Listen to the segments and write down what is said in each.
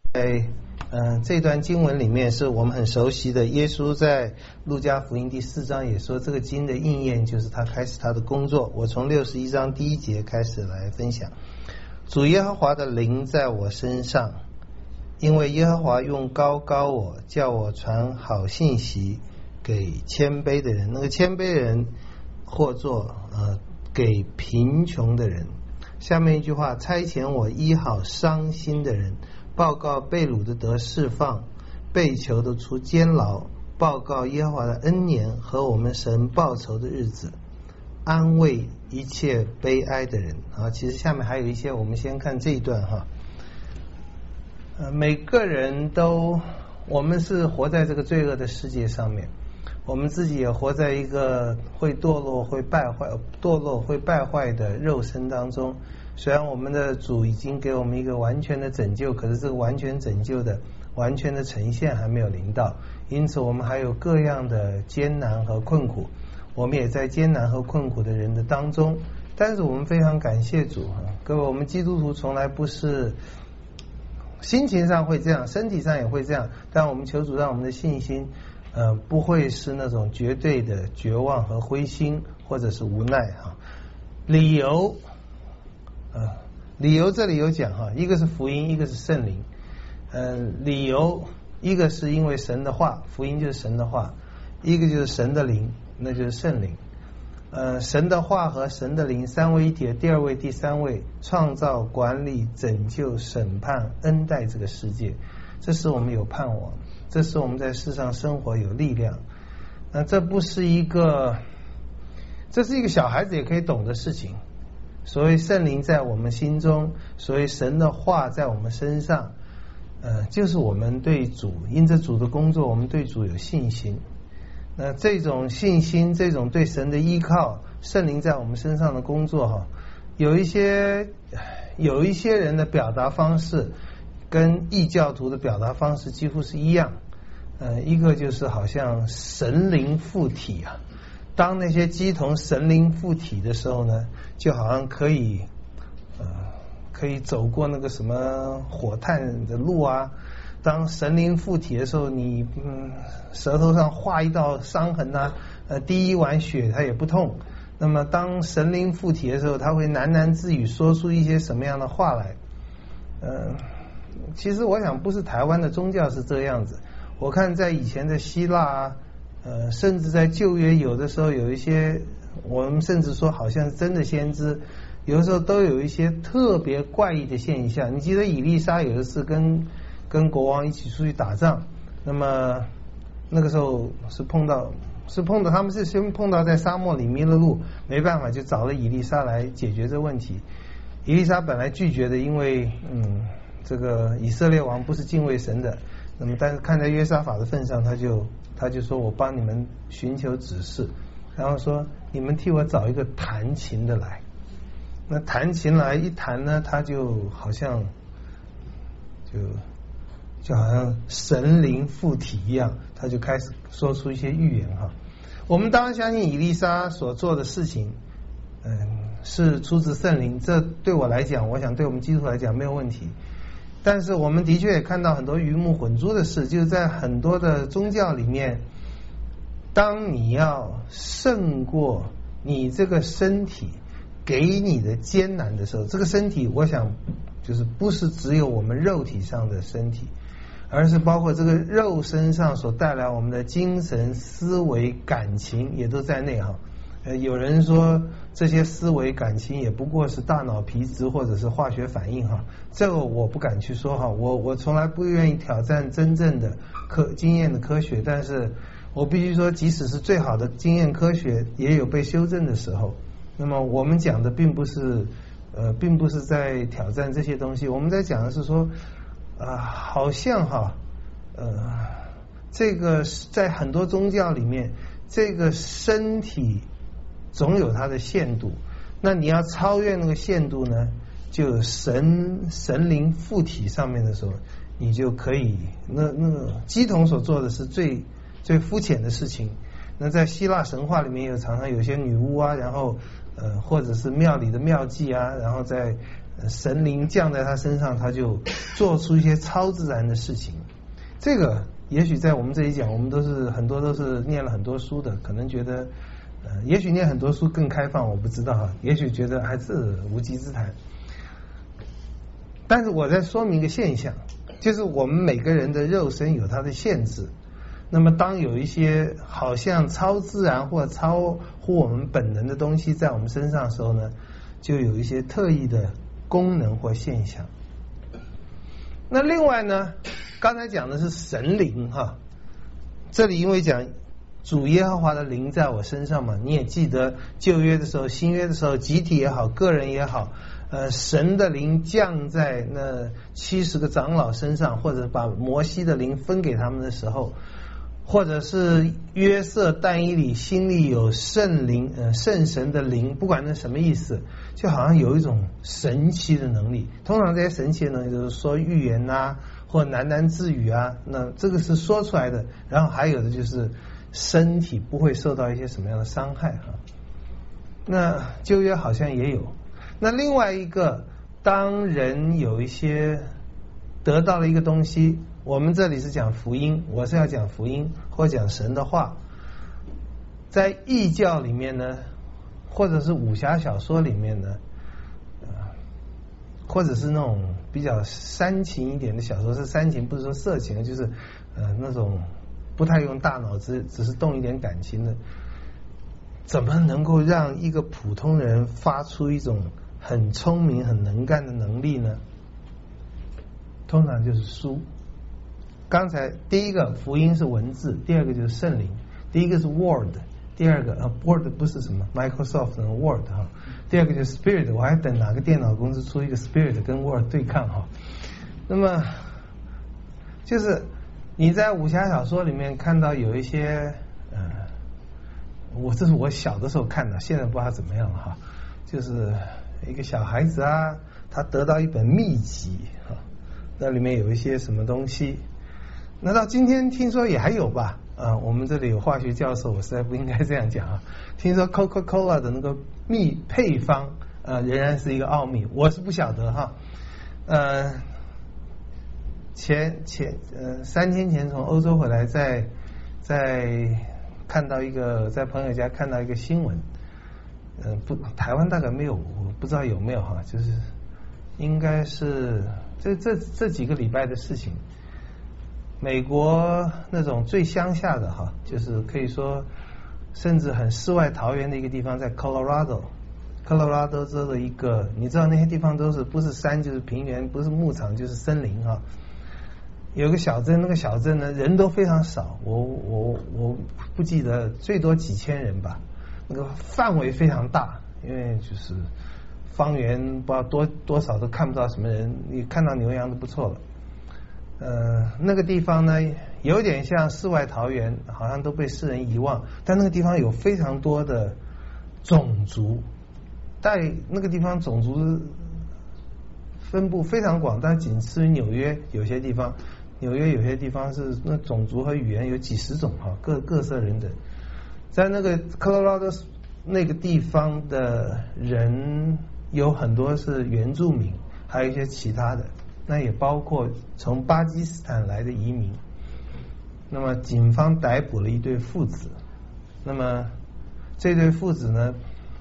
在这段经文里面是我们很熟悉的，耶稣在路加福音第4章也说，这个经的应验就是他开始他的工作。我从61章第1节开始来分享。主耶和华的灵在我身上，因为耶和华用膏膏我，叫我传好信息给谦卑的人。那个谦卑的人或作给贫穷的人。下面一句话，差遣我医好伤心的人，报告被掳的得释放，被囚的出监牢，报告耶和华的恩年和我们神报仇的日子，安慰一切悲哀的人。其实下面还有一些，我们先看这一段哈。每个人我们是活在这个罪恶的世界上面，我们自己也活在一个会堕落会败坏的肉身当中。虽然我们的主已经给我们一个完全的拯救，可是这个完全拯救的完全的呈现还没有临到，因此我们还有各样的艰难和困苦，我们也在艰难和困苦的人的当中。但是我们非常感谢主，各位，我们基督徒从来不是心情上会这样，身体上也会这样，但我们求主让我们的信心不会是那种绝对的绝望和灰心或者是无奈哈。理由这里有讲哈，一个是福音，一个是圣灵。理由一个是因为神的话，福音就是神的话，一个就是神的灵，那就是圣灵。神的话和神的灵三位一体的第二位第三位，创造管理拯救审判恩待这个世界，这使我们有盼望，这使我们在世上生活有力量。这是一个小孩子也可以懂的事情。所谓圣灵在我们心中，所谓神的话在我们身上，就是我们对主，因着主的工作，我们对主有信心。那这种信心，这种对神的依靠，圣灵在我们身上的工作哈，有一些人的表达方式跟异教徒的表达方式几乎是一样。一个就是好像神灵附体啊。当那些鸡同神灵附体的时候呢，就好像可以走过那个什么火炭的路啊。当神灵附体的时候，你舌头上划一道伤痕啊，滴一碗血它也不痛。那么当神灵附体的时候，他会喃喃自语，说出一些什么样的话来？其实我想不是台湾的宗教是这样子，我看在以前的希腊啊，甚至在旧约有的时候有一些，我们甚至说好像是真的先知，有的时候都有一些特别怪异的现象。你记得以利沙有一次跟国王一起出去打仗，那么那个时候是碰到他们是先碰到在沙漠里迷了路，没办法就找了以利沙来解决这问题。以利沙本来拒绝的，因为这个以色列王不是敬畏神的，那么但是看在约沙法的份上，他就说我帮你们寻求指示，然后说你们替我找一个弹琴的来。那弹琴来一弹呢，他就好像神灵附体一样，他就开始说出一些预言哈。我们当然相信以利沙所做的事情是出自圣灵，这对我来讲，我想对我们基督徒来讲没有问题。但是我们的确也看到很多鱼目混珠的事，就是在很多的宗教里面，当你要胜过你这个身体给你的艰难的时候，这个身体我想就是不是只有我们肉体上的身体，而是包括这个肉身上所带来我们的精神思维感情也都在内哈。有人说这些思维感情也不过是大脑皮质或者是化学反应哈，这个我不敢去说哈，我从来不愿意挑战真正的经验的科学，但是我必须说，即使是最好的经验科学也有被修正的时候。那么我们讲的并不是在挑战这些东西，我们在讲的是说好像这个在很多宗教里面，这个身体总有它的限度，那你要超越那个限度呢，就神灵附体上面的时候，你就可以那个鸡同所做的是最肤浅的事情。那在希腊神话里面有常常有些女巫啊，然后或者是庙里的庙妓啊，然后在神灵降在他身上，他就做出一些超自然的事情。这个也许在我们这里讲，我们很多都是念了很多书的，可能觉得也许念很多书更开放，我不知道哈，也许觉得还是无稽之谈。但是我在说明一个现象，就是我们每个人的肉身有它的限制。那么当有一些好像超自然或超乎我们本能的东西在我们身上的时候呢，就有一些特异的功能或现象。那另外呢，刚才讲的是神灵哈，这里因为讲主耶和华的灵在我身上嘛，你也记得旧约的时候、新约的时候，集体也好，个人也好，神的灵降在那70个长老身上，或者把摩西的灵分给他们的时候，或者是约瑟但以理心里有圣灵圣神的灵，不管那什么意思，就好像有一种神奇的能力。通常这些神奇的能力就是说预言啊，或喃喃自语啊，那这个是说出来的。然后还有的就是身体不会受到一些什么样的伤害啊。那旧约好像也有。那另外一个，当人有一些得到了一个东西，我们这里是讲福音，我是要讲福音或讲神的话。在异教里面呢，或者是武侠小说里面呢，或者是那种比较煽情一点的小说，是煽情不是说色情，就是那种不太用大脑，只是动一点感情的，怎么能够让一个普通人发出一种很聪明很能干的能力呢？通常就是书。刚才第一个福音是文字，第二个就是圣灵。第一个是 Word， 第二个Word 不是什么 Microsoft 的 Word 哈。第二个就是 Spirit， 我还等哪个电脑公司出一个 Spirit 跟 Word 对抗哈。那么就是你在武侠小说里面看到有一些这是我小的时候看的，现在不知道怎么样了哈。就是一个小孩子啊，他得到一本秘籍啊，那里面有一些什么东西。那到今天听说也还有吧？我们这里有化学教授，我实在不应该这样讲啊。听说 Coca-Cola 的那个配方仍然是一个奥秘，我是不晓得哈。3天前从欧洲回来，在看到一个在朋友家看到一个新闻，台湾大概没有，我不知道有没有哈，就是应该是这几个礼拜的事情。美国那种最乡下的哈，就是可以说甚至很世外桃源的一个地方，在 Colorado 州的一个，你知道那些地方都是不是山就是平原，不是牧场就是森林哈。有个小镇，那个小镇呢人都非常少，我不记得，最多几千人吧。那个范围非常大，因为就是方圆不知道多少都看不到什么人，你看到牛羊都不错了。那个地方呢有点像世外桃源，好像都被世人遗忘，但那个地方有非常多的种族，在那个地方种族分布非常广，但仅次于纽约有些地方，纽约有些地方是那种族和语言有几十种哈，各色人等。在那个科罗拉多那个地方的人有很多是原住民，还有一些其他的，那也包括从巴基斯坦来的移民。那么警方逮捕了一对父子，那么这对父子呢，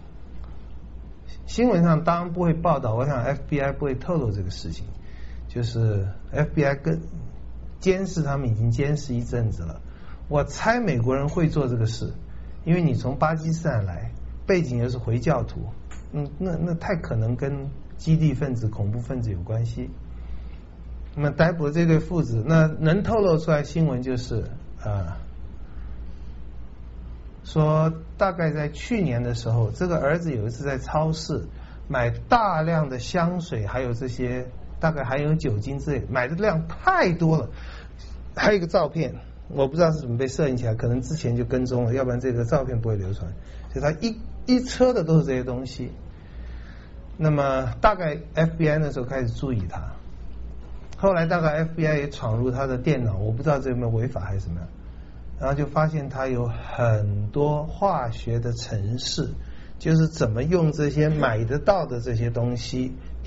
新闻上当然不会报道，我想 FBI 不会透露这个事情，就是 FBI 跟监视他们已经监视一阵子了。我猜美国人会做这个事，因为你从巴基斯坦来，背景又是回教徒，那太可能跟基地分子、恐怖分子有关系。那么逮捕了这对父子，那能透露出来新闻就是说大概在去年的时候，这个儿子有一次在超市买大量的香水，还有这些大概含有酒精之类，买的量太多了。还有一个照片，我不知道是怎么被摄影起来，可能之前就跟踪了，要不然这个照片不会流传。就他一车的都是这些东西。那么大概 FBI 那时候开始注意他，后来大概 FBI 也闯入他的电脑，我不知道这有没有违法还是什么样，然后就发现他有很多化学的程式，就是怎么用这些买得到的这些东西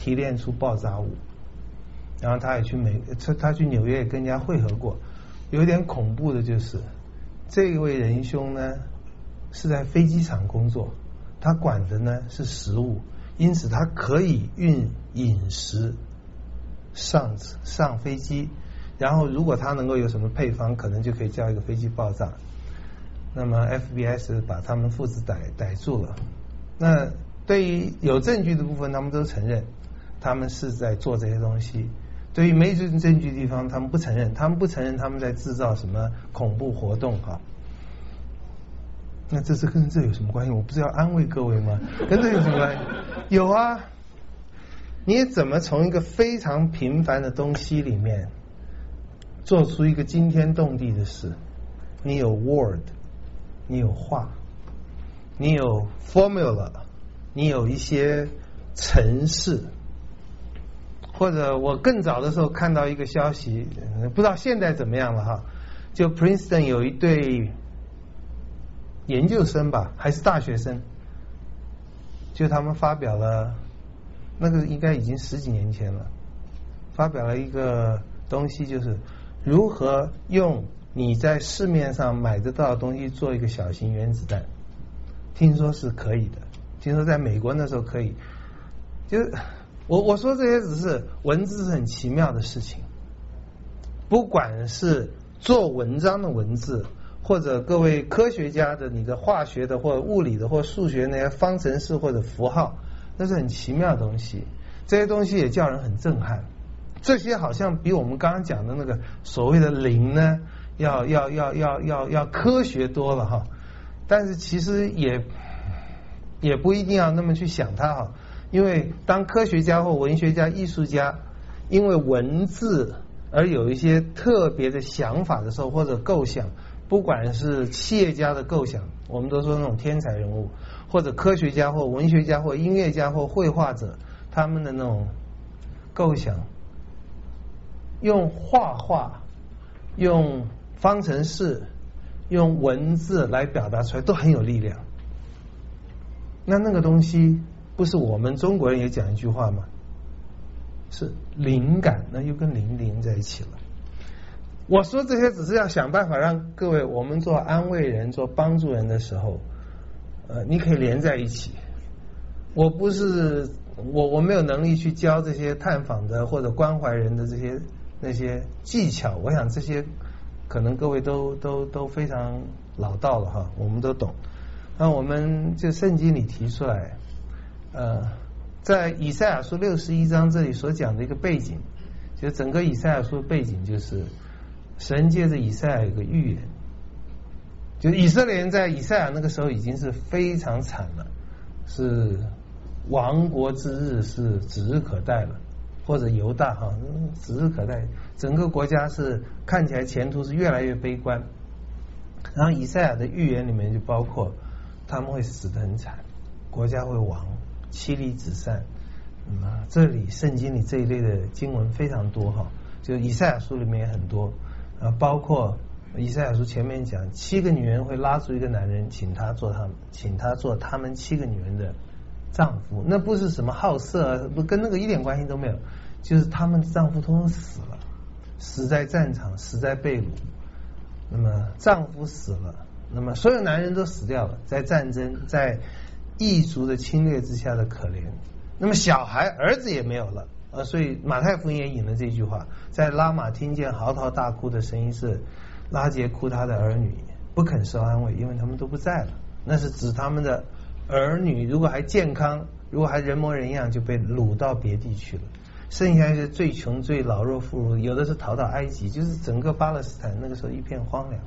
提炼出爆炸物。然后他也去他去纽约也跟人家会合过。有点恐怖的就是，这位仁兄呢是在飞机场工作，他管的呢是食物，因此他可以运饮食上飞机，然后如果他能够有什么配方，可能就可以叫一个飞机爆炸。那么 FBI 是把他们父子逮住了。那对于有证据的部分，他们都承认他们是在做这些东西。对于没证据的地方，他们不承认，他们在制造什么恐怖活动哈。那这是跟这有什么关系？我不是要安慰各位吗？跟这有什么关系？有啊，你怎么从一个非常平凡的东西里面做出一个惊天动地的事？你有 word， 你有画，你有 formula， 你有一些程式。或者我更早的时候看到一个消息，不知道现在怎么样了哈，就 Princeton 有一对研究生吧，还是大学生，就他们发表了，那个应该已经10几年前了，发表了一个东西，就是如何用你在市面上买得到的东西做一个小型原子弹。听说是可以的，听说在美国那时候可以，就是我说这些只是文字是很奇妙的事情，不管是做文章的文字，或者各位科学家的你的化学的或者物理的或数学那些方程式或者符号，那是很奇妙的东西，这些东西也叫人很震撼。这些好像比我们刚刚讲的那个所谓的灵呢要科学多了哈，但是其实也不一定要那么去想它哈。因为当科学家或文学家、艺术家因为文字而有一些特别的想法的时候，或者构想，不管是企业家的构想，我们都说那种天才人物，或者科学家或文学家或音乐家或绘画者，他们的那种构想，用画画、用方程式、用文字来表达出来，都很有力量。那个东西不是我们中国人也讲一句话吗？是灵感，那又跟灵连在一起了。我说这些只是要想办法让各位，我们做安慰人、做帮助人的时候，你可以连在一起。我不是我没有能力去教这些探访的或者关怀人的那些技巧，我想这些可能各位都非常老道了哈，我们都懂。那我们就圣经里提出来。在以赛亚书61章这里所讲的一个背景，就整个以赛亚书的背景就是神借着以赛亚有个预言，就以色列人在以赛亚那个时候已经是非常惨了，是亡国之日是指日可待了，或者犹大哈指日可待，整个国家是看起来前途是越来越悲观。然后以赛亚的预言里面就包括他们会死得很惨，国家会亡，妻离子散。这里圣经里这一类的经文非常多哈，就以赛亚书里面也很多，包括以赛亚书前面讲7个女人会拉住一个男人，请他做他们7个女人的丈夫。那不是什么好色，不跟那个一点关系都没有，就是他们的丈夫通通死了，死在战场，死在被掳。那么丈夫死了，那么所有男人都死掉了，在战争，在异族的侵略之下的可怜。那么小孩儿子也没有了，所以马太福音也引了这句话，在拉玛听见嚎啕大哭的声音是拉结哭他的儿女，不肯受安慰，因为他们都不在了。那是指他们的儿女如果还健康，如果还人模人样，就被掳到别地去了，剩下一些最穷最老弱妇孺，有的是逃到埃及，就是整个巴勒斯坦那个时候一片荒凉。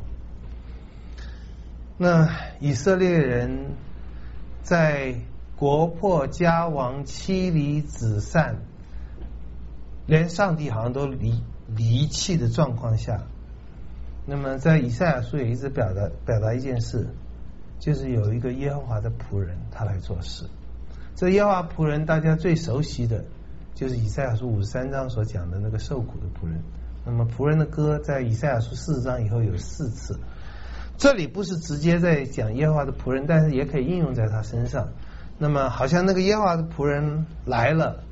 那以色列人在国破家亡、妻离子散，连上帝好像都离弃的状况下，那么在以赛亚书也一直表达一件事，就是有一个耶和华的仆人他来做事。这耶和华仆人大家最熟悉的就是以赛亚书53章所讲的那个受苦的仆人。那么仆人的歌在以赛亚书40章以后有4次，这里不是直接在讲耶和华的仆人，但是也可以应用在他身上。那么好像那个耶和华的仆人来了，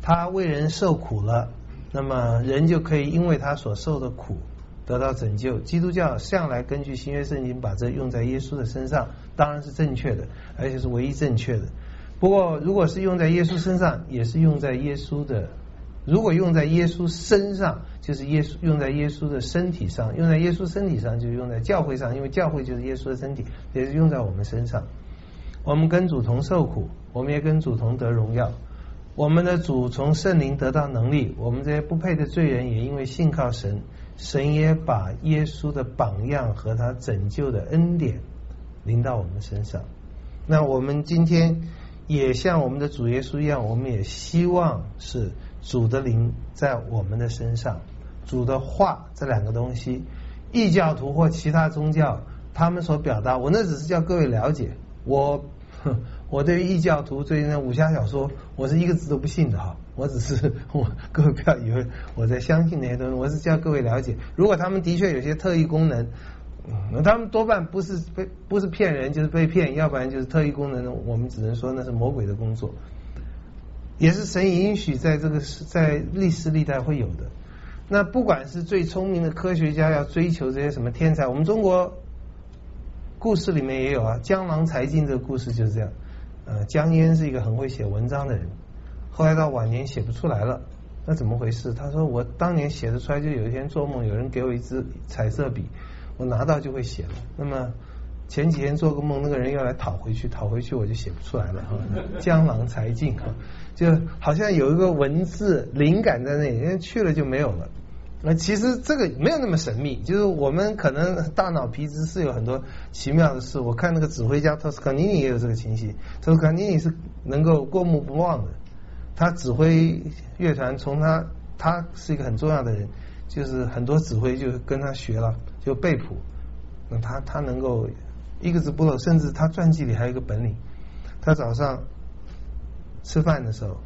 他为人受苦了，那么人就可以因为他所受的苦得到拯救。基督教向来根据新约圣经把这用在耶稣的身上，当然是正确的，而且是唯一正确的。不过如果是用在耶稣身上，也是用在耶稣的，如果用在耶稣身上，就是用在耶稣的身体上，用在耶稣身体上就是用在教会上，因为教会就是耶稣的身体，也是用在我们身上。我们跟主同受苦，我们也跟主同得荣耀。我们的主从圣灵得到能力，我们这些不配的罪人也因为信靠神，神也把耶稣的榜样和他拯救的恩典临到我们身上。那我们今天也像我们的主耶稣一样，我们也希望是主的灵在我们的身上，主的话，这两个东西，异教徒或其他宗教他们所表达，我那只是叫各位了解。我对于异教徒最近的武侠小说，我是一个字都不信的哈。我只是各位不要以为我在相信那些东西，我是叫各位了解。如果他们的确有些特异功能，他们多半不是骗人，就是被骗，要不然就是特异功能，我们只能说那是魔鬼的工作，也是神允许在历史历代会有的。那不管是最聪明的科学家要追求这些什么天才，我们中国故事里面也有啊，江郎才尽这个故事就是这样。江淹是一个很会写文章的人，后来到晚年写不出来了，那怎么回事？他说我当年写得出来，就有一天做梦有人给我一支彩色笔，我拿到就会写了。那么前几天做个梦，那个人要来讨回去我就写不出来了。江郎才尽，就好像有一个文字灵感在那里，因为去了就没有了。那其实这个没有那么神秘，就是我们可能大脑皮质是有很多奇妙的事。我看那个指挥家托斯卡尼尼也有这个情形，托斯卡尼尼是能够过目不忘的，他指挥乐团，从他是一个很重要的人，就是很多指挥就跟他学了，就背谱。那他能够一个字不漏，甚至他传记里还有一个本领，他早上吃饭的时候，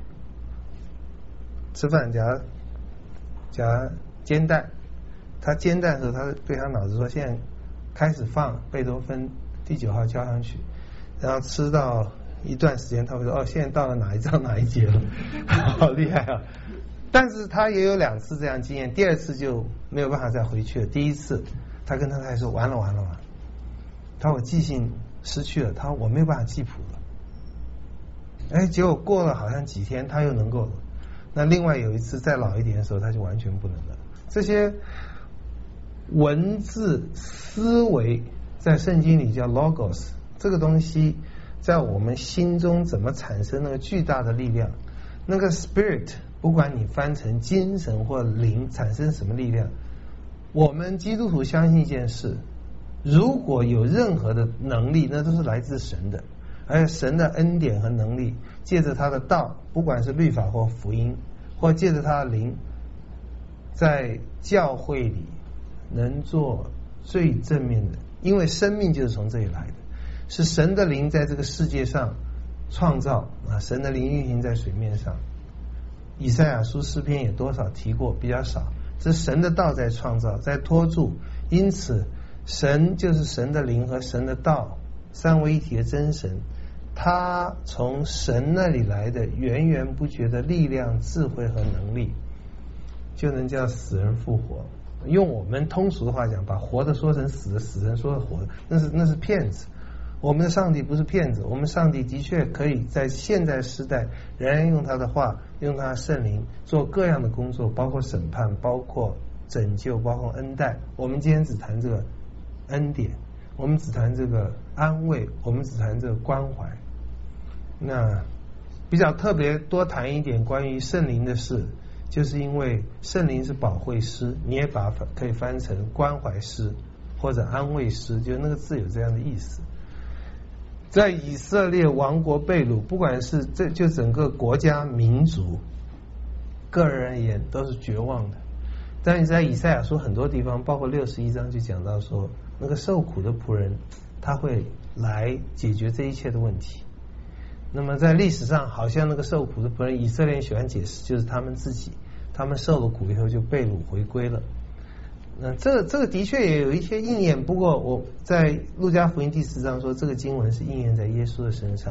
夹煎蛋，他煎蛋的时候，他对他脑子说：“现在开始放贝多芬第9号交响曲。”然后吃到一段时间，他会说：“哦，现在到了哪一章哪一节了？”好厉害啊！但是他也有2次这样经验，第2次就没有办法再回去了。第1次，他跟他太太说：“完了。”他说：“我记性失去了。”他说：“我没有办法记谱了。”结果过了好像几天，他又能够了。那另外有一次再老一点的时候，他就完全不能了。这些文字思维在圣经里叫 logos， 这个东西在我们心中怎么产生那个巨大的力量？那个 spirit， 不管你翻成精神或灵，产生什么力量？我们基督徒相信一件事，如果有任何的能力，那都是来自神的，而且神的恩典和能力，借着他的道，不管是律法或福音，或借着他的灵，在教会里能做最正面的，因为生命就是从这里来的，是神的灵在这个世界上创造啊，神的灵运行在水面上。以赛亚书诗篇也多少提过，比较少，是神的道在创造，在托住。因此神就是神的灵和神的道三位一体的真神，他从神那里来的源源不绝的力量、智慧和能力，就能叫死人复活。用我们通俗的话讲，把活的说成死的，死人说成活的，那是骗子。我们的上帝不是骗子，我们上帝的确可以在现在时代仍然用他的话，用他的圣灵做各样的工作，包括审判，包括拯救，包括恩待。我们今天只谈这个恩典，我们只谈这个安慰，我们只谈这个关怀。那比较特别多谈一点关于圣灵的事，就是因为圣灵是保惠师，你也可以翻成关怀师或者安慰师，就那个字有这样的意思。在以色列王国被掳，不管是就整个国家民族个人而言都是绝望的。但是在以赛亚书很多地方，包括61章就讲到说，那个受苦的仆人他会来解决这一切的问题。那么在历史上，好像那个受苦的仆人，以色列人喜欢解释，就是他们自己，他们受了苦以后就被掳回归了。这个的确也有一些应验，不过我在路加福音第4章说，这个经文是应验在耶稣的身上，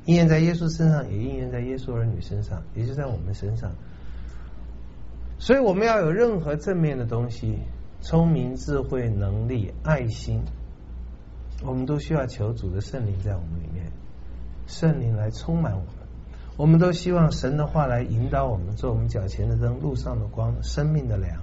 应验在耶稣身上，也应验在耶稣儿女身上，也就在我们身上。所以我们要有任何正面的东西，聪明、智慧、能力、爱心，我们都需要求主的圣灵在我们里面，圣灵来充满我们。我们都希望神的话来引导我们，做我们脚前的灯，路上的光，生命的粮。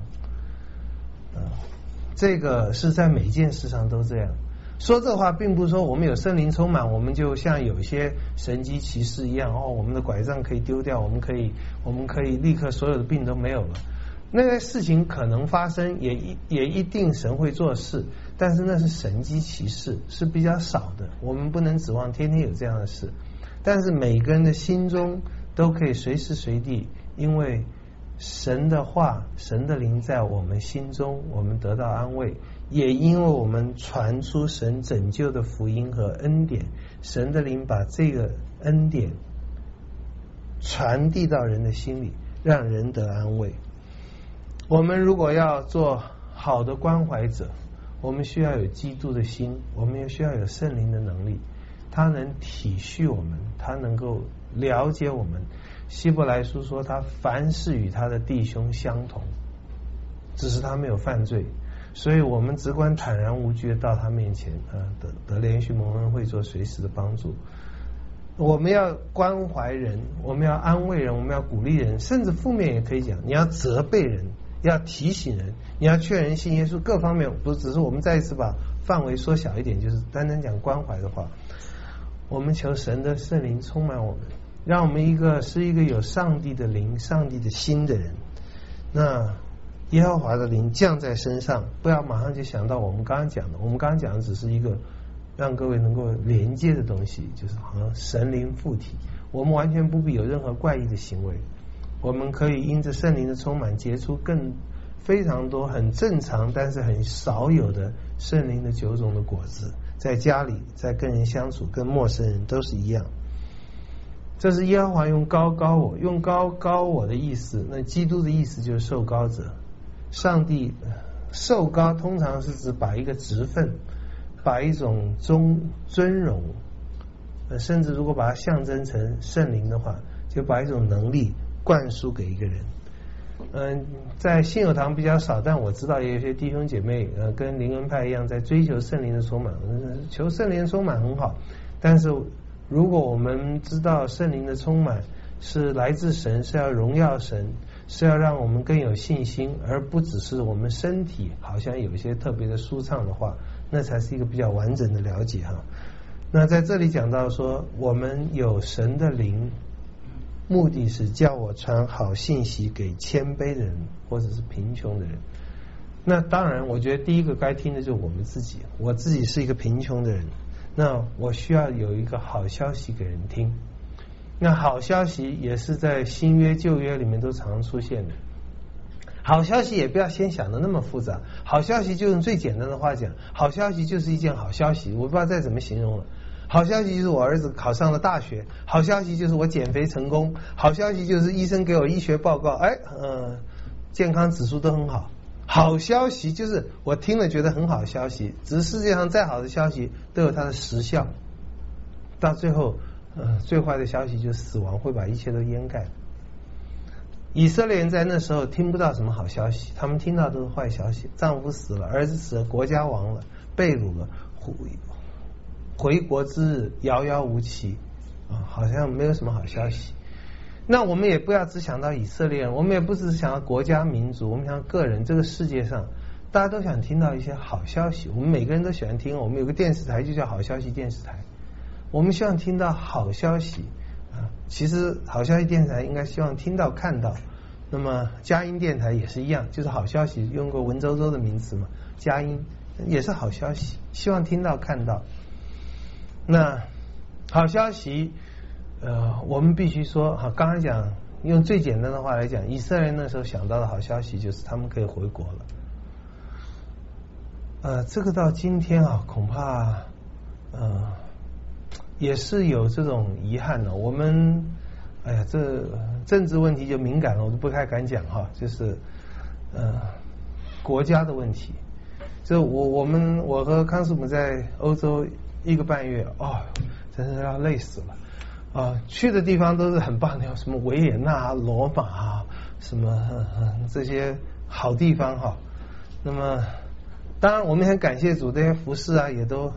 这个是在每件事上都这样。说这话并不是说我们有圣灵充满，我们就像有些神机骑士一样，我们的拐杖可以丢掉，我们可以立刻所有的病都没有了。那个事情可能发生，也一定神会做事，但是那是神机骑士，是比较少的。我们不能指望天天有这样的事，但是每个人的心中都可以随时随地，因为神的话、神的灵在我们心中，我们得到安慰，也因为我们传出神拯救的福音和恩典，神的灵把这个恩典传递到人的心里，让人得安慰。我们如果要做好的关怀者，我们需要有基督的心，我们也需要有圣灵的能力，他能体恤我们，他能够了解我们。希伯来书说，他凡事与他的弟兄相同，只是他没有犯罪，所以我们只管坦然无惧到他面前，得连续蒙恩，会做随时的帮助。我们要关怀人，我们要安慰人，我们要鼓励人，甚至负面也可以讲，你要责备人，要提醒人，你要劝人信耶稣，各方面不只是我们再一次把范围缩小一点，就是单单讲关怀的话，我们求神的圣灵充满我们，让我们是一个有上帝的灵、上帝的心的人。那耶和华的灵降在身上，不要马上就想到我们刚刚讲的，我们刚刚讲的只是一个让各位能够连接的东西，就是好像神灵附体，我们完全不必有任何怪异的行为，我们可以因着圣灵的充满结出非常多很正常但是很少有的圣灵的9种的果子，在家里，在跟人相处，跟陌生人都是一样。这是耶和华用高高我，用高高我的意思，那基督的意思就是受高者。上帝受高通常是指把一个职分，把一种尊荣，甚至如果把它象征成圣灵的话，就把一种能力灌输给一个人。在信友堂比较少，但我知道也有些弟兄姐妹跟灵恩派一样在追求圣灵的充满，求圣灵的充满很好，但是如果我们知道圣灵的充满是来自神，是要荣耀神，是要让我们更有信心，而不只是我们身体好像有一些特别的舒畅的话，那才是一个比较完整的了解哈。那在这里讲到说，我们有神的灵，目的是叫我传好信息给谦卑的人或者是贫穷的人。那当然我觉得第一个该听的就是我们自己，我自己是一个贫穷的人，那我需要有一个好消息给人听。那好消息也是在新约旧约里面都常出现的。好消息也不要先想的那么复杂，好消息就用最简单的话讲，好消息就是一件好消息，我不知道再怎么形容了。好消息就是我儿子考上了大学，好消息就是我减肥成功，好消息就是医生给我医学报告，健康指数都很好。好消息就是我听了觉得很好的消息，只是世界上再好的消息都有它的时效，到最后最坏的消息就是死亡会把一切都掩盖。以色列人在那时候听不到什么好消息，他们听到都是坏消息，丈夫死了，儿子死了，国家亡了，被掳了，回国之日遥遥无期好像没有什么好消息。那我们也不要只想到以色列人，我们也不只是想到国家民族，我们想到个人，这个世界上大家都想听到一些好消息，我们每个人都喜欢听，我们有个电视台就叫好消息电视台，我们希望听到好消息其实好消息电视台应该希望听到看到，那么佳音电台也是一样，就是好消息，用过文绉绉的名词嘛，佳音也是好消息，希望听到看到。那好消息我们必须说刚才讲用最简单的话来讲，以色列人那时候想到的好消息就是他们可以回国了。这个到今天恐怕也是有这种遗憾的。我们这政治问题就敏感了，我都不太敢讲就是国家的问题。就我和康师傅在欧洲1个半月真是要累死了去的地方都是很棒的，什么维也纳、罗马啊，什么这些好地方哈。那么当然我们很感谢主，这些服饰啊也都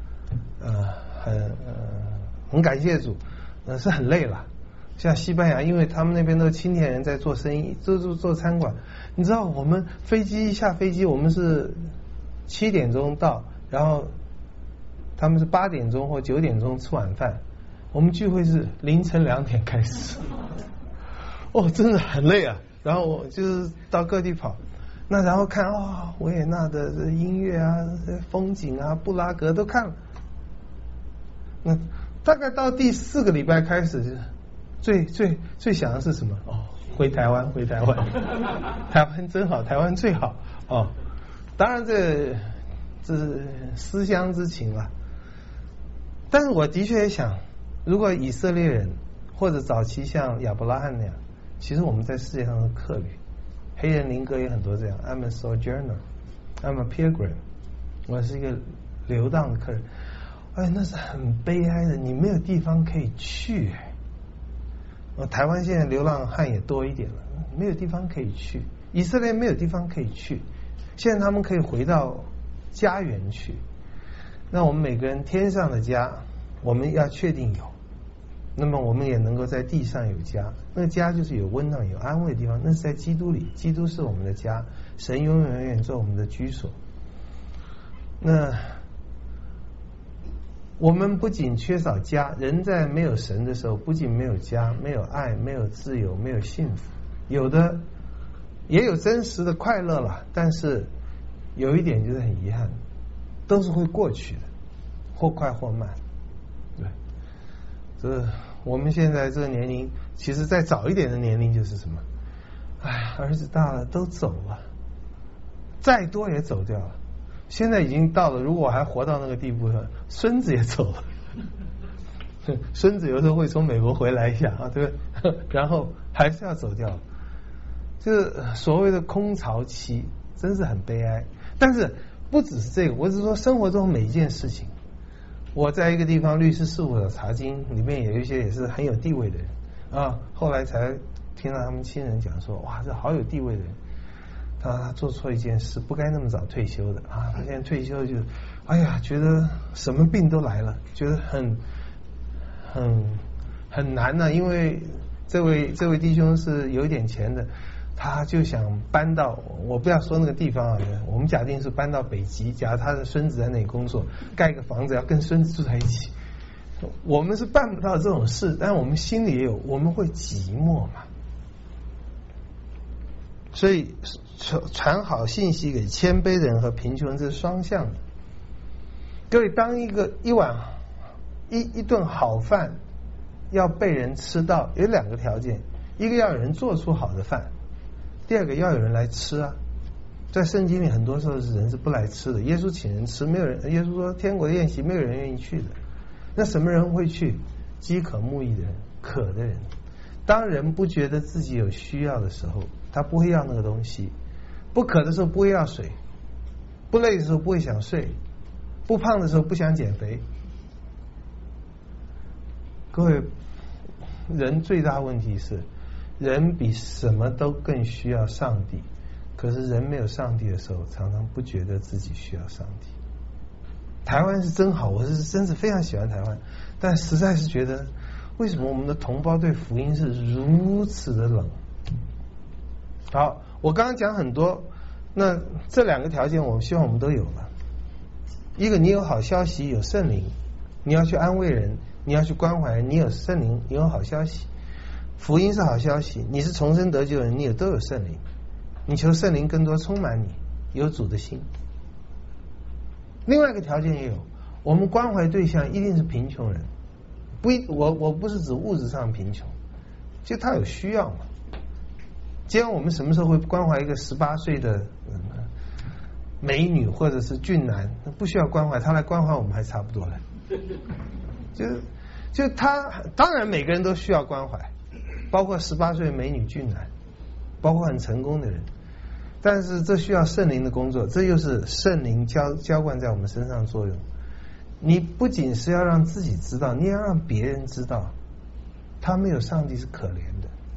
很感谢主，是很累了。像西班牙，因为他们那边都是青年人在做生意，做餐馆。你知道我们下飞机，我们是7点钟到，然后他们是8点钟或9点钟吃晚饭，我们聚会是凌晨2点开始。真的很累啊。然后我就是到各地跑，那然后看维也纳的音乐啊、风景啊、布拉格都看了。那大概到第4个礼拜开始，最想的是什么？回台湾，台湾真好，台湾最好当然这是思乡之情了。但是我的确也想，如果以色列人或者早期像亚伯拉罕那样，其实我们在世界上的客旅，黑人灵歌也很多这样 ，I'm a sojourner, I'm a pilgrim， 我是一个流浪的客人。那是很悲哀的，你没有地方可以去。台湾现在流浪汉也多一点了，没有地方可以去。以色列没有地方可以去，现在他们可以回到家园去。那我们每个人天上的家，我们要确定有，那么我们也能够在地上有家。那个家就是有温暖、有安慰的地方，那是在基督里，基督是我们的家，神永永远远做我们的居所。那我们不仅缺少家，人在没有神的时候，不仅没有家，没有爱，没有自由，没有幸福，有的也有真实的快乐了，但是有一点就是很遗憾，都是会过去的，或快或慢。对，这我们现在这个年龄，其实再早一点的年龄就是什么？儿子大了都走了，再多也走掉了。现在已经到了，如果我还活到那个地步了，孙子也走了。孙子有时候会从美国回来一下对不对？然后还是要走掉。这所谓的空巢期真是很悲哀。但是不只是这个，我只是说生活中每一件事情。我在一个地方律师事务所查经，里面有一些也是很有地位的人后来才听到他们亲人讲说，哇，这好有地位的人，他做错一件事，不该那么早退休的他现在退休就觉得什么病都来了，觉得很难因为这位弟兄是有一点钱的，他就想搬到，我不要说那个地方我们假定是搬到北极，假如他的孙子在那里工作，盖个房子要跟孙子住在一起。我们是办不到这种事，但我们心里也有，我们会寂寞嘛。所以传好信息给谦卑的人和贫穷人，这是双向的。各位，当一顿好饭要被人吃到，有2个条件：一个要有人做出好的饭，第二个要有人来吃在圣经里很多时候是人是不来吃的，耶稣请人吃，没有人，耶稣说天国的宴席没有人愿意去的。那什么人会去？饥渴慕义的人，渴的人。当人不觉得自己有需要的时候，他不会要那个东西。不渴的时候不会要水，不累的时候不会想睡，不胖的时候不想减肥。各位，人最大问题是，人比什么都更需要上帝，可是人没有上帝的时候，常常不觉得自己需要上帝。台湾是真好，我是真是非常喜欢台湾，但实在是觉得，为什么我们的同胞对福音是如此的冷？好，我刚刚讲很多，那这2个条件，我希望我们都有了。一个，你有好消息，有圣灵，你要去安慰人，你要去关怀人，你有圣灵，你有好消息。福音是好消息，你是重生得救的人，你都有圣灵，你求圣灵更多充满你，有主的心。另外一个条件也有，我们关怀对象一定是贫穷人，我不是指物质上贫穷，就他有需要嘛。既然我们什么时候会关怀一个18岁的美女或者是俊男，不需要关怀，他来关怀我们还差不多了。就他当然每个人都需要关怀，包括18岁美女俊男，包括很成功的人。但是这需要圣灵的工作，这又是圣灵浇灌在我们身上的作用。你不仅是要让自己知道，你也要让别人知道。 他没有上帝是可怜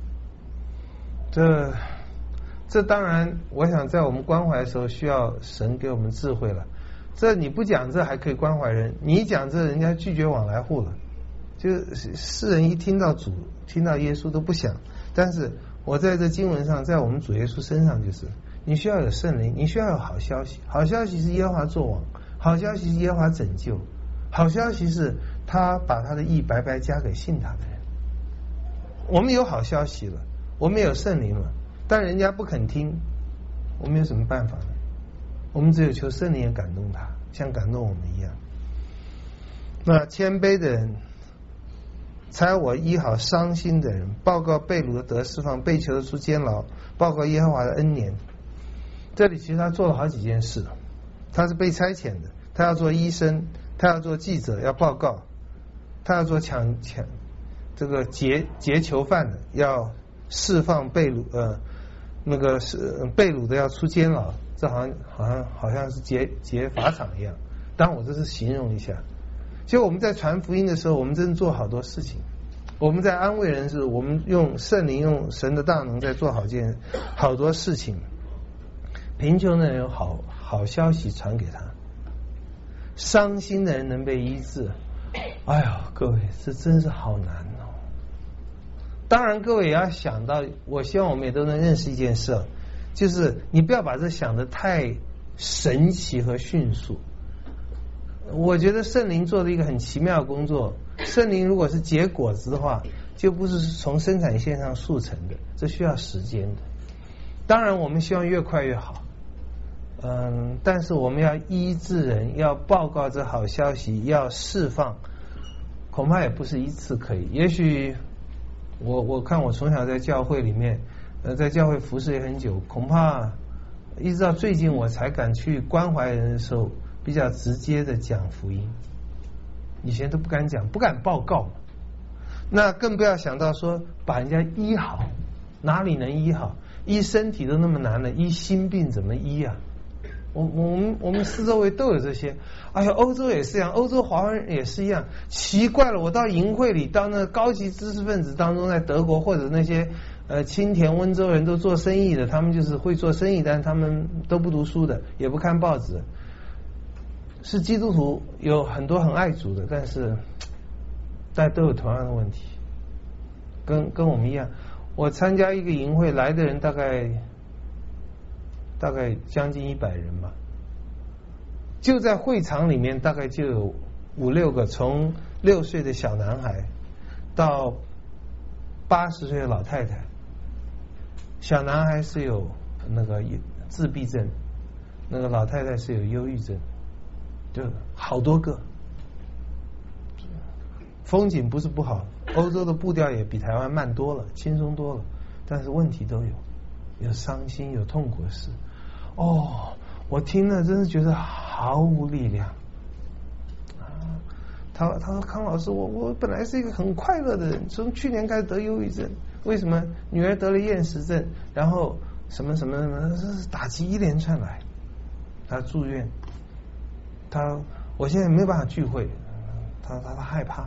的。这当然，我想在我们关怀的时候，需要神给我们智慧了。这你不讲这还可以关怀人，你一讲这人家拒绝往来户了。就是世人一听到主、听到耶稣都不想。但是我在这经文上，在我们主耶稣身上，就是你需要有圣灵，你需要有好消息。好消息是耶和华作王，好消息是耶和华拯救，好消息是他把他的义白白加给信他的人。我们有好消息了，我们有圣灵了，但人家不肯听，我们有什么办法呢？我们只有求圣灵也感动他，像感动我们一样。那谦卑的人，差我医好伤心的人，报告被掳的得释放，被囚的出监牢，报告耶和华的恩年。这里其实他做了好几件事，他是被差遣的，他要做医生，他要做记者，要报告，他要做这个劫囚犯的，要释放被掳那个是被掳的要出监牢，这好像是劫法场一样。当然我这是形容一下。就我们在传福音的时候，我们真的做好多事情。我们在安慰人时，我们用圣灵、用神的大能在做好多事情。贫穷的人有好消息传给他，伤心的人能被医治。哎呀，各位，这真是好难哦。当然，各位也要想到，我希望我们也都能认识一件事，就是你不要把这想得太神奇和迅速。我觉得圣灵做了一个很奇妙的工作。圣灵如果是结果子的话，就不是从生产线上速成的，这需要时间的。当然我们希望越快越好，但是我们要医治人，要报告这好消息，要释放，恐怕也不是一次可以。也许我看我从小在教会里面，在教会服侍也很久，恐怕一直到最近我才敢去关怀人的时候，比较直接的讲福音，以前都不敢讲，不敢报告，那更不要想到说把人家医好，哪里能医好？医身体都那么难了，医心病怎么医啊？我们四周围都有这些。哎呀，欧洲也是一样，欧洲华人也是一样。奇怪了，我到营会里，到那高级知识分子当中，在德国或者那些青田温州人都做生意的，他们就是会做生意，但是他们都不读书的，也不看报纸。是基督徒，有很多很爱主的，但是大家都有同样的问题，跟我们一样。我参加一个营会，来的人大概将近100人吧，就在会场里面大概就有5-6个，从6岁的小男孩到80岁的老太太。小男孩是有那个自闭症，那个老太太是有忧郁症，就好多个。风景不是不好，欧洲的步调也比台湾慢多了，轻松多了，但是问题都有伤心有痛苦的事。我听了真是觉得毫无力量。他说康老师，我本来是一个很快乐的人，从去年开始得忧郁症，为什么女儿得了厌食症，然后什么打击一连串来，他住院，我现在没有办法聚会，他害怕，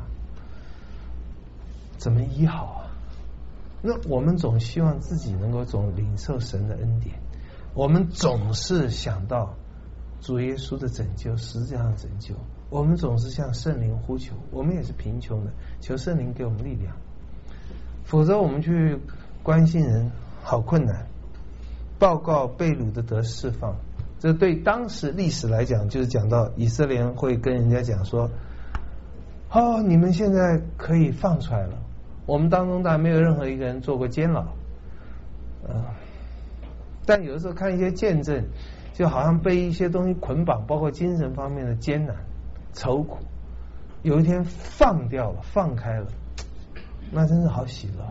怎么医好啊？那我们总希望自己能够总领受神的恩典，我们总是想到主耶稣的拯救，十字架的拯救，我们总是向圣灵呼求，我们也是贫穷的，求圣灵给我们力量，否则我们去关心人好困难。报告被掳的得释放，这对当时历史来讲，就是讲到以色列人会跟人家讲说，你们现在可以放出来了，我们当中当然没有任何一个人做过监牢，但有的时候看一些见证，就好像被一些东西捆绑，包括精神方面的艰难愁苦，有一天放掉了，放开了，那真是好喜乐。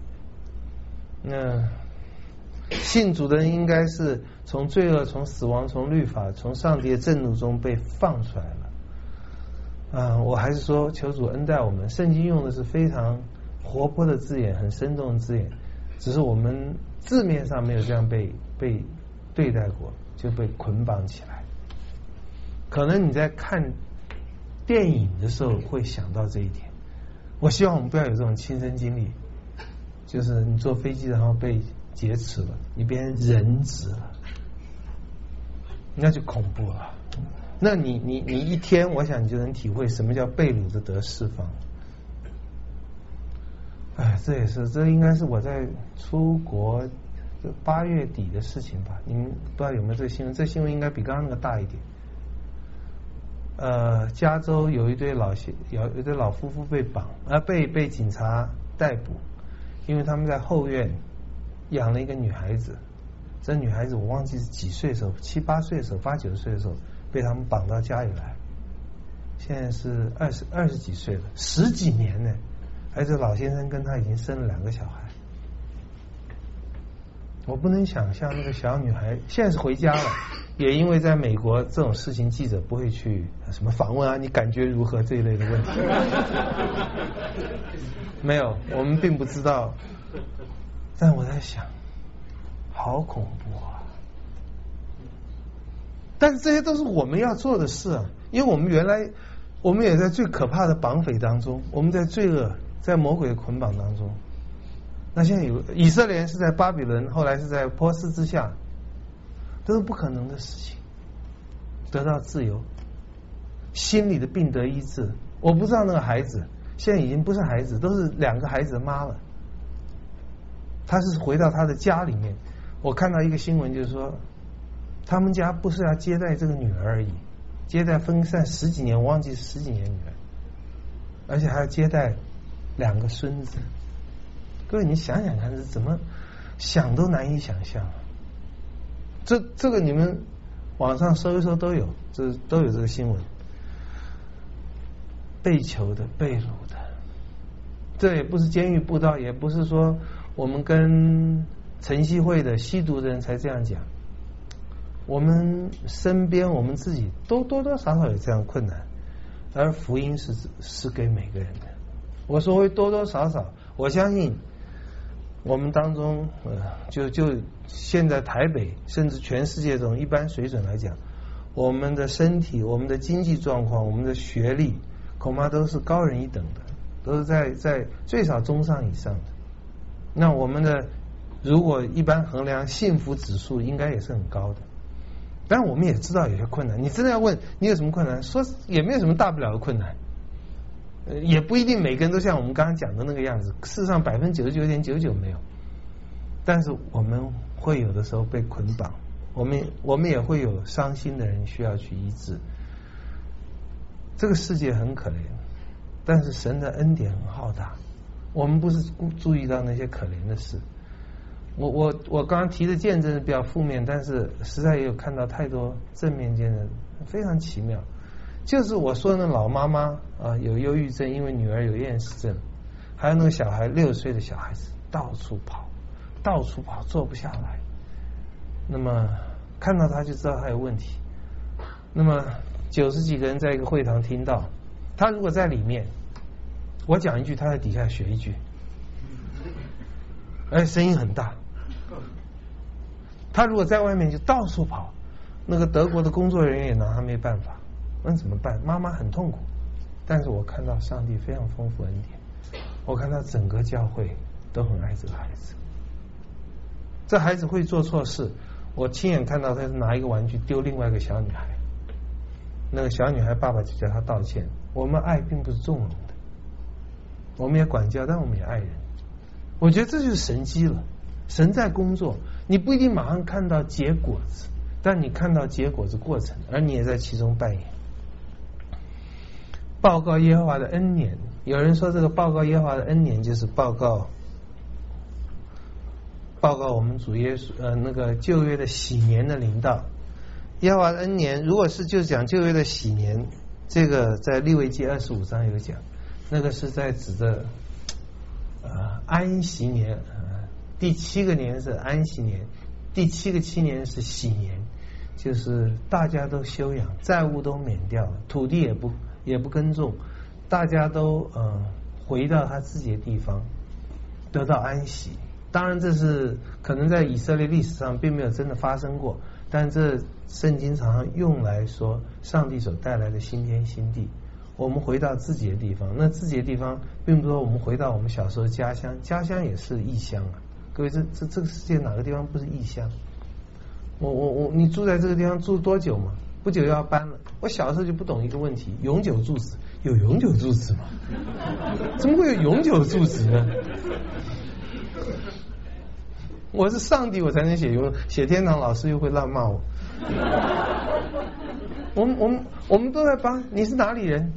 那信主的人应该是从罪恶、从死亡、从律法、从上帝的震怒中被放出来了。我还是说求主恩待我们，圣经用的是非常活泼的字眼，很生动的字眼，只是我们字面上没有这样被对待过，就被捆绑起来。可能你在看电影的时候会想到这一点， 我希望我们不要有这种亲身经历，就是你坐飞机然后被劫持了，你变成人质了，那就恐怖了。那你一天，我想你就能体会什么叫被掳的得释放。哎，这应该是我在出国8月底的事情吧？你们不知道有没有这个新闻？这新闻应该比刚刚那个大一点。加州有一对老夫妇被警察逮捕，因为他们在后院养了一个女孩子。这女孩子我忘记是几岁的时候，7、8岁的时候，8、9岁的时候被他们绑到家里来，现在是20几岁了，10几年呢。而且老先生跟他已经生了2个小孩。我不能想象那个小女孩现在是回家了，也因为在美国这种事情记者不会去什么访问啊，你感觉如何这一类的问题。没有，我们并不知道。但我在想，好恐怖啊！但是这些都是我们要做的事啊，因为我们也在最可怕的绑匪当中，我们在罪恶，在魔鬼的捆绑当中。那现在以色列人是在巴比伦，后来是在波斯之下，都是不可能的事情。得到自由，心里的病得医治。我不知道那个孩子现在已经不是孩子，都是2个孩子的妈了。他是回到他的家里面，我看到一个新闻，就是说他们家不是要接待这个女儿而已，接待分散10几年，我忘记是10几年女儿，而且还要接待2个孙子。各位，你想想看，是怎么想都难以想象啊！这个你们网上搜一搜都有，都有这个新闻。被囚的、被掳的，这也不是监狱布道，也不是说我们跟晨曦会的吸毒的人才这样讲。我们身边我们自己都多多少少有这样困难，而福音是给每个人的。我所谓多多少少，我相信我们当中就现在台北甚至全世界中一般水准来讲，我们的身体、我们的经济状况、我们的学历恐怕都是高人一等的，都是在最少中上以上的。那我们的如果一般衡量幸福指数应该也是很高的。但我们也知道有些困难，你真的要问你有什么困难，说也没有什么大不了的困难，也不一定每个人都像我们刚刚讲的那个样子，事实上99.99%没有。但是我们会有的时候被捆绑，我们也会有伤心的人需要去医治。这个世界很可怜，但是神的恩典很浩大，我们不是注意到那些可怜的事。我刚刚提的见证是比较负面，但是实在也有看到太多正面见证，非常奇妙。就是我说的那老妈妈有忧郁症，因为女儿有厌食症，还有那个小孩6岁的小孩子到处跑坐不下来。那么看到他就知道他有问题。那么90几个人在一个会堂听到，他如果在里面，我讲一句，他在底下学一句，而且声音很大。他如果在外面就到处跑，那个德国的工作人员也拿他没办法。那怎么办？妈妈很痛苦，但是我看到上帝非常丰富恩典，我看到整个教会都很爱这个孩子。这孩子会做错事，我亲眼看到他拿一个玩具丢另外一个小女孩，那个小女孩爸爸就叫他道歉。我们爱并不是纵容的，我们也管教，但我们也爱人。我觉得这就是神迹了，神在工作，你不一定马上看到结果子，但你看到结果子过程，而你也在其中扮演。报告耶和华的恩年，有人说这个报告耶和华的恩年就是报告我们主耶稣那个旧约的喜年的临到。耶和华的恩年如果是就讲旧约的喜年，这个在利未记25章有讲，那个是在指的安息年，第7个年是安息年，第7个7年是喜年，就是大家都休养，债务都免掉了，土地也不耕种，大家都回到他自己的地方，得到安息。当然这是可能在以色列历史上并没有真的发生过，但这圣经常常用来说上帝所带来的新天新地。 我们回到自己的地方，那自己的地方并不是说我们回到我们小时候家乡，家乡也是异乡啊。各位，这个世界哪个地方不是异乡？你住在这个地方住多久嘛？不久又要搬了。我小时候就不懂一个问题：永久住址有永久住址吗？怎么会有永久住址呢？我是上帝，我才能写天堂，老师又会乱骂我。我们都在帮。你是哪里人？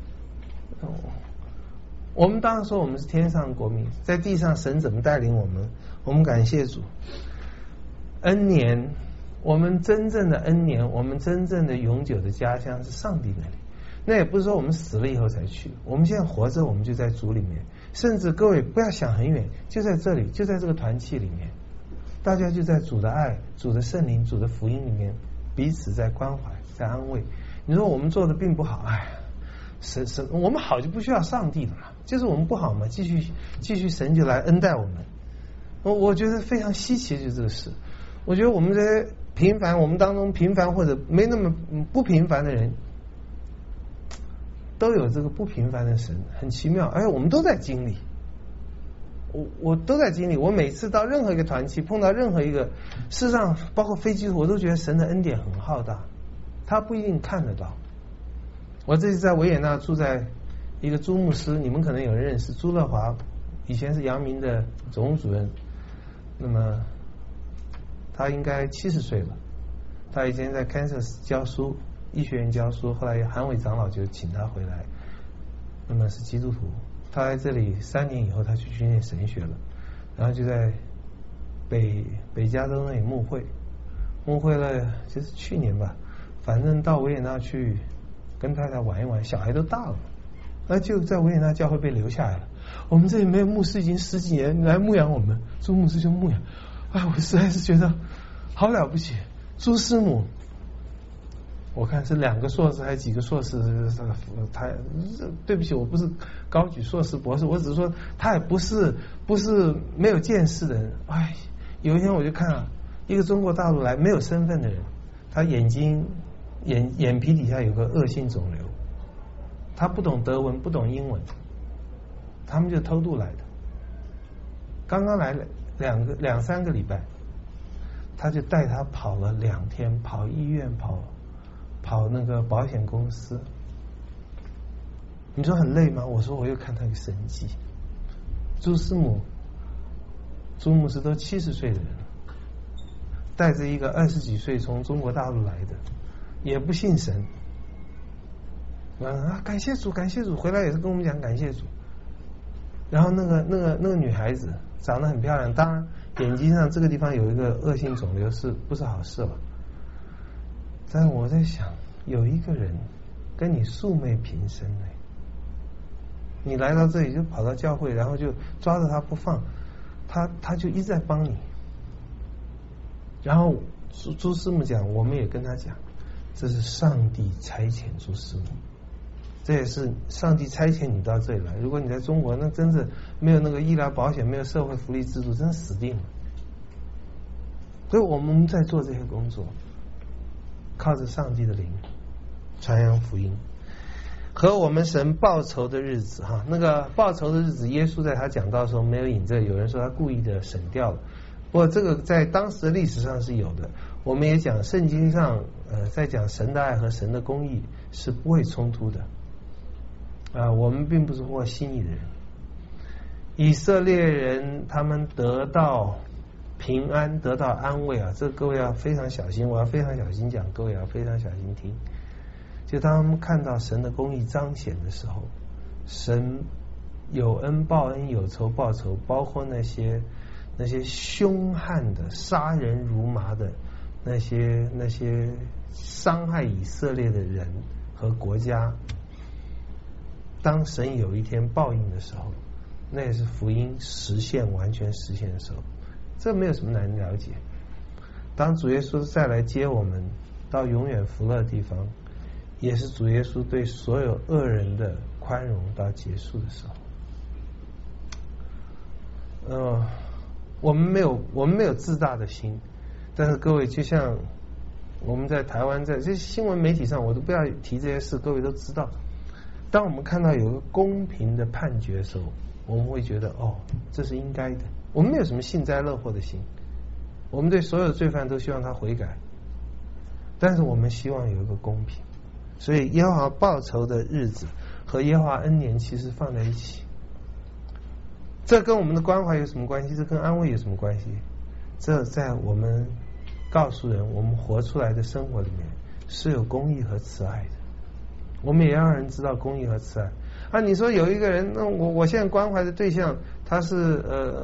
我们当然说我们是天上的国民，在地上神怎么带领我们？我们感谢主。恩年，我们真正的恩年，我们真正的永久的家乡是上帝那里。那也不是说我们死了以后才去，我们现在活着，我们就在主里面。甚至各位不要想很远，就在这里，就在这个团契里面，大家就在主的爱、主的圣灵、主的福音里面，彼此在关怀、在安慰。你说我们做的并不好，神我们好就不需要上帝了嘛，就是我们不好嘛，继续神就来恩待我们。我觉得非常稀奇，就是这个事。我觉得我们这些平凡，我们当中平凡或者没那么不平凡的人，都有这个不平凡的神，很奇妙。而且我们都在经历，我都在经历。我每次到任何一个团契，碰到任何一个，事实上包括非基督徒，我都觉得神的恩典很浩大，他不一定看得到。我这次在维也纳住在一个朱牧师，你们可能有人认识朱乐华，以前是阳明的总务主任。那么他应该70岁了，他以前在 Kansas 教书，医学院教书，后来韩伟长老就请他回来，那么是基督徒。他在这里3年以后，他去训练神学了，然后就在北加州那里牧会了，就是去年吧，反正到维也纳去跟太太玩一玩，小孩都大了，那就在维也纳教会被留下来了。我们这里没有牧师已经10几年来牧养我们，朱牧师就牧养。我实在是觉得好了不起。朱师母，我看是2个硕士还是几个硕士，他对不起，我不是高举硕士博士，我只是说他也不是没有见识的人。有一天我就看了一个中国大陆来没有身份的人，他眼皮底下有个恶性肿瘤，他不懂德文不懂英文，他们就偷渡来的，刚刚来了2-3个礼拜，他就带他跑了2天，跑医院，跑那个保险公司。你说很累吗？我说我又看他一个神迹。朱牧师都70岁的人了，带着一个20几岁从中国大陆来的，也不信神，感谢主，感谢主，回来也是跟我们讲感谢主。然后那个女孩子长得很漂亮，当然眼睛上这个地方有一个恶性肿瘤，是不是好事了？但是我在想，有一个人跟你素昧平生呢，你来到这里就跑到教会，然后就抓着他不放，他就一直在帮你。然后朱师母讲，我们也跟他讲，这是上帝差遣朱师母，这也是上帝差遣你到这里来。如果你在中国，那真是没有那个医疗保险，没有社会福利制度，真死定了。所以我们在做这些工作，靠着上帝的灵传扬福音，和我们神报仇的日子哈。那个报仇的日子，耶稣在他讲道的时候没有引这，有人说他故意的省掉了。不过这个在当时的历史上是有的。我们也讲圣经上在讲神的爱和神的公义是不会冲突的。我们并不是和心意的人。以色列人他们得到平安，得到安慰这各位要非常小心，我要非常小心讲，各位要非常小心听。就当他们看到神的公义彰显的时候，神有恩报恩，有仇报仇，包括那些凶悍的杀人如麻的那些伤害以色列的人和国家，当神有一天报应的时候，那也是福音完全实现的时候，这没有什么难了解。当主耶稣再来接我们到永远福乐的地方，也是主耶稣对所有恶人的宽容到结束的时候。我们没有自大的心，但是各位，就像我们在台湾，在这些新闻媒体上，我都不要提这些事，各位都知道。 当我们看到有个公平的判决的时候，我们会觉得哦，这是应该的。我们没有什么幸灾乐祸的心，我们对所有罪犯都希望他悔改，但是我们希望有一个公平。所以耶和华报仇的日子和耶和华恩年其实放在一起。这跟我们的关怀有什么关系？这跟安慰有什么关系？这在我们告诉人我们活出来的生活里面是有公义和慈爱的。我们也要让人知道公义和慈爱啊！你说有一个人，那我现在关怀的对象他是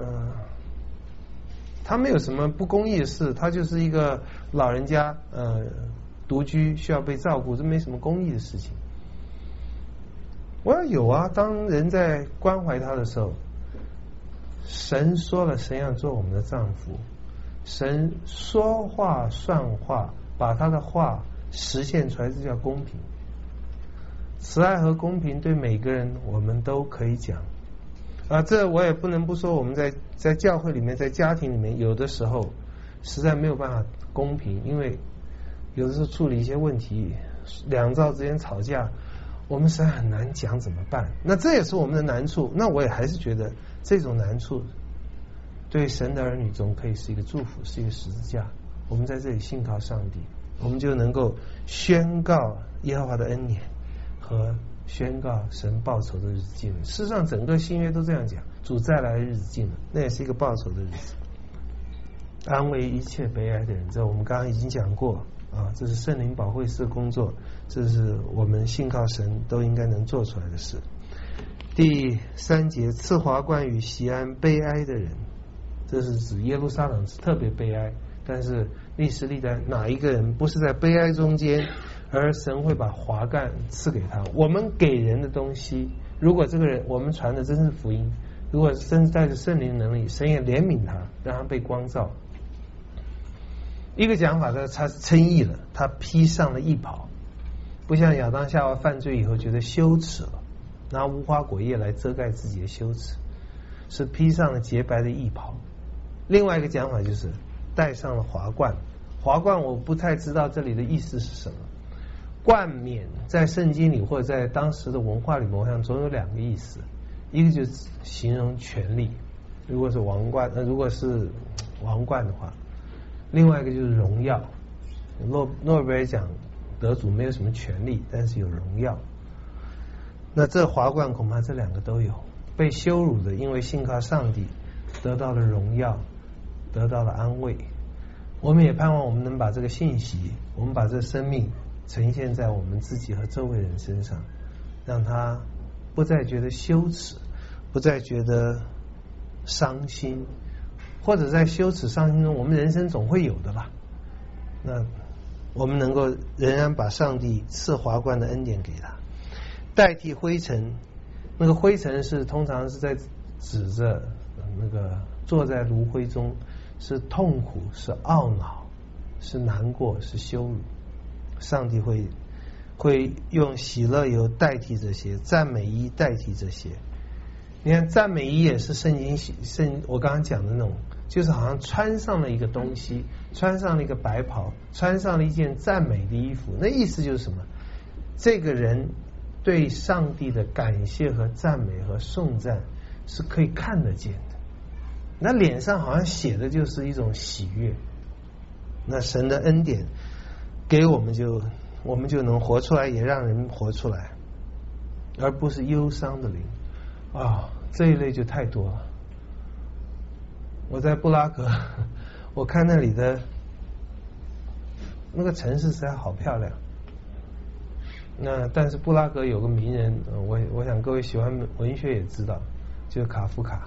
他没有什么不公义的事，他就是一个老人家独居需要被照顾，这没什么公义的事情。我要有啊！当人在关怀他的时候，神说了，神要做我们的丈夫，神说话算话，把他的话实现出来，这叫公平。慈爱和公平对每个人我们都可以讲啊，这我也不能不说，我们在教会里面，在家庭里面，有的时候实在没有办法公平，因为有的时候处理一些问题，两造之间吵架，我们实在很难讲怎么办。那这也是我们的难处。那我也还是觉得这种难处对神的儿女总可以是一个祝福，是一个十字架。我们在这里信靠上帝，我们就能够宣告耶和华的恩典和宣告神报仇的日子近了。事实上整个新约都这样讲，主再来的日子近了，那也是一个报仇的日子，安慰一切悲哀的人。这我们刚刚已经讲过啊，这是圣灵保惠师的工作，这是我们信靠神都应该能做出来的事。第3节，赐华冠与锡安悲哀的人，这是指耶路撒冷是特别悲哀，但是历史历代哪一个人不是在悲哀中间，而神会把华冠赐给他。我们给人的东西，如果这个人我们传的真是福音，如果真带着圣灵能力，神也怜悯他，让他被光照。一个讲法，他称义了，他披上了义袍，不像亚当夏娃犯罪以后觉得羞耻了，拿无花果叶来遮盖自己的羞耻，是披上了洁白的义袍。另外一个讲法就是戴上了华冠。华冠我不太知道这里的意思是什么。冠冕在圣经里或者在当时的文化里面，我想总有2个意思，一个就是形容权力，如果是王冠的话，另外一个就是荣耀。诺贝尔奖得主没有什么权利，但是有荣耀。那这华冠恐怕这2个都有。被羞辱的因为信靠上帝得到了荣耀，得到了安慰。我们也盼望我们能把这个信息，我们把这个生命呈现在我们自己和周围人身上，让他不再觉得羞耻，不再觉得伤心，或者在羞耻伤心中，我们人生总会有的吧。那我们能够仍然把上帝赐华冠的恩典给他，代替灰尘。那个灰尘是通常是在指着那个坐在炉灰中，是痛苦，是懊恼，是难过，是羞辱。上帝会用喜乐油代替这些，赞美衣代替这些。你看赞美衣也是圣我刚刚讲的那种，就是好像穿上了一个东西，穿上了一个白袍，穿上了一件赞美的衣服。那意思就是什么？这个人对上帝的感谢和赞美和颂赞是可以看得见的，那脸上好像写的就是一种喜悦。那神的恩典给我们就能活出来，也让人活出来，而不是忧伤的灵啊，这一类就太多了。我在布拉格，我看那里的那个城市实在好漂亮。那但是布拉格有个名人，我想各位喜欢文学也知道，就是卡夫卡。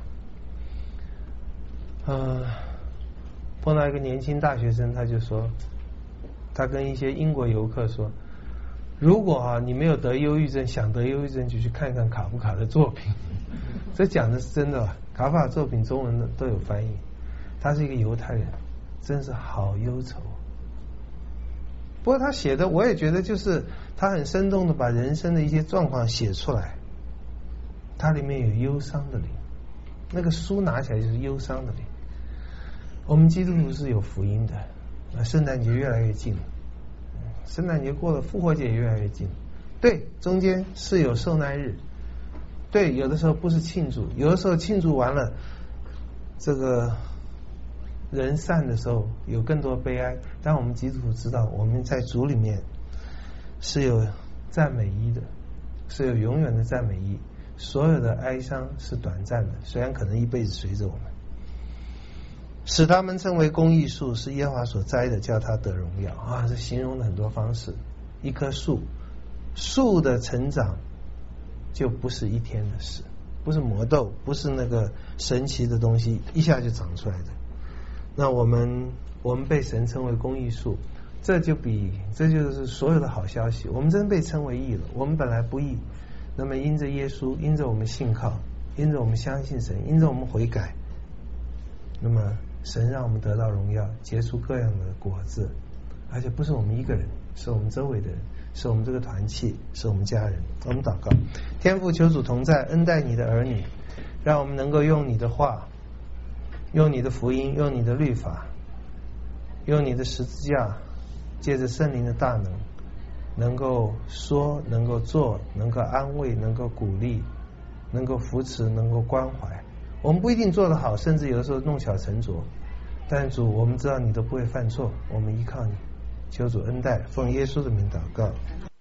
碰到一个年轻大学生，他就说，他跟一些英国游客说，如果你没有得忧郁症，想得忧郁症就去看看卡夫卡的作品。这讲的是真的吧？卡夫卡作品中文的都有翻译。他是一个犹太人，真是好忧愁。不过他写的我也觉得就是他很生动的把人生的一些状况写出来，它里面有忧伤的灵，那个书拿起来就是忧伤的灵。我们基督徒是有福音的，圣诞节越来越近了，圣诞节过了，复活节也越来越近， 对，中间是有受难日，对，有的时候不是庆祝，有的时候庆祝完了，这个人散的时候有更多悲哀。但我们基督徒知道，我们在主里面是有赞美衣的，是有永远的赞美衣，所有的哀伤是短暂的，虽然可能一辈子随着我们。使他们称为公义树，是耶和华所栽的，叫他得荣耀啊！这形容了很多方式。一棵树，树的成长就不是一天的事，不是磨豆，不是那个神奇的东西一下就长出来的。那我们被神称为公义树，这就是所有的好消息。我们真被称为义了，我们本来不义，那么因着耶稣，因着我们信靠，因着我们相信神，因着我们悔改，那么神让我们得到荣耀，结出各样的果子，而且不是我们一个人，是我们周围的人，是我们这个团契，是我们家人。我们祷告，天父，求主同在，恩待你的儿女，让我们能够用你的话，用你的福音，用你的律法，用你的十字架，借着圣灵的大能，能够说，能够做，能够安慰，能够鼓励，能够扶持，能够关怀。我们不一定做得好，甚至有的时候弄巧成拙，但主，我们知道你都不会犯错，我们依靠你，求主恩待，奉耶稣的名祷告。